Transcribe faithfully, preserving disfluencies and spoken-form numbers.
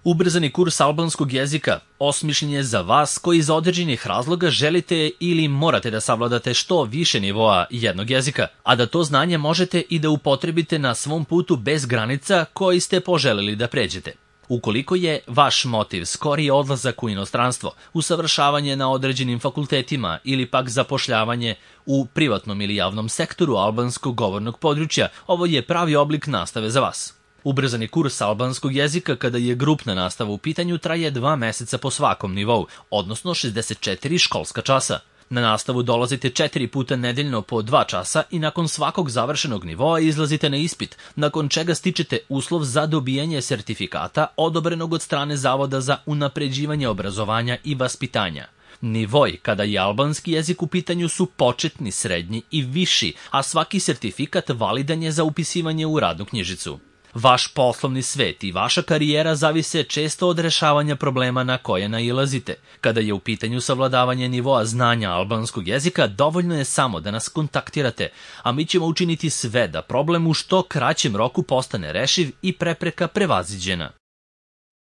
Ubrzani kurs albanskog jezika osmišljen je za vas koji iz određenih razloga želite ili morate da savladate što više nivoa jednog jezika, a da to znanje možete i da upotrebite na svom putu bez granica koji ste poželeli da pređete. Ukoliko je vaš motiv skoriji odlazak u inostranstvo, usavršavanje na određenim fakultetima ili pak zapošljavanje u privatnom ili javnom sektoru albanskog govornog područja, ovo je pravi oblik nastave za vas. Ubrzani kurs albanskog jezika kada je grupna nastava u pitanju traje dva meseca po svakom nivou, odnosno šezdeset četiri školska časa. Na nastavu dolazite četiri puta nedeljno po dva časa i nakon svakog završenog nivoa izlazite na ispit, nakon čega stičete uslov za dobijanje sertifikata odobrenog od strane Zavoda za unapređivanje obrazovanja i vaspitanja. Nivoi kada je albanski jezik u pitanju su početni, srednji i viši, a svaki sertifikat validan je za upisivanje u radnu knjižicu. Vaš poslovni svet i vaša karijera zavise često od rešavanja problema na koje nailazite. Kada je u pitanju savladavanje nivoa znanja albanskog jezika, dovoljno je samo da nas kontaktirate, a mi ćemo učiniti sve da problem u što kraćem roku postane rešiv i prepreka prevaziđena.